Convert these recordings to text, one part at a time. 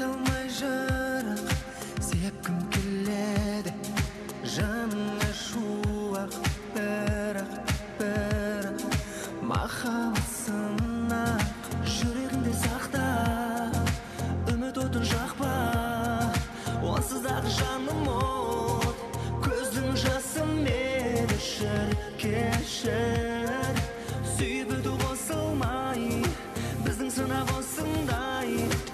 алмай жырық sepкім келеді жаныңа шуақ бірақ махаббат сынақ жүрегіңде сақта үміт отын жақпа онсыз дағы жаным от көздің жасы мені кешір сүйіп өту қосылмай біздің сынақ осындай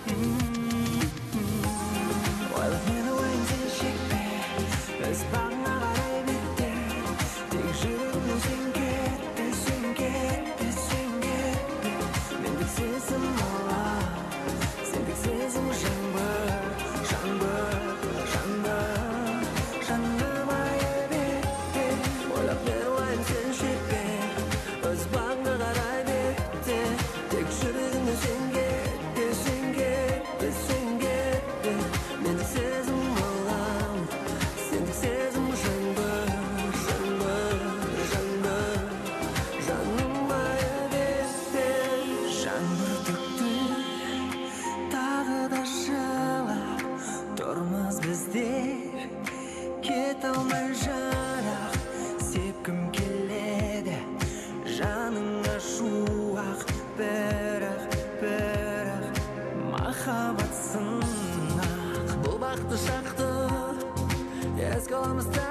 ойлап мені ойын сен шекпе өз бағыңа қарай бетте тек жүрегімнен сен кетпе сен кетпе сен кетпе мендік сезім алам сендік сезім жаңбыр жаңбыр жаңбыр жаным ая бетте ойлап мені ойын сен шекпе өз бағыңа қарай бетте тек жүрегімнен сен кетпе сен кетпе сен кетпе мендік сезім алам сендік сезім жаңбыр жаңбыр жаңбыр жаным ая бетте жаңбыр төкті тағы да жылап тұрмыз біздер кете алмай жырақ sepкім келеді жаныңа шуақ бірақ махаббат сынақ бұл бақытты шақты еске аламыз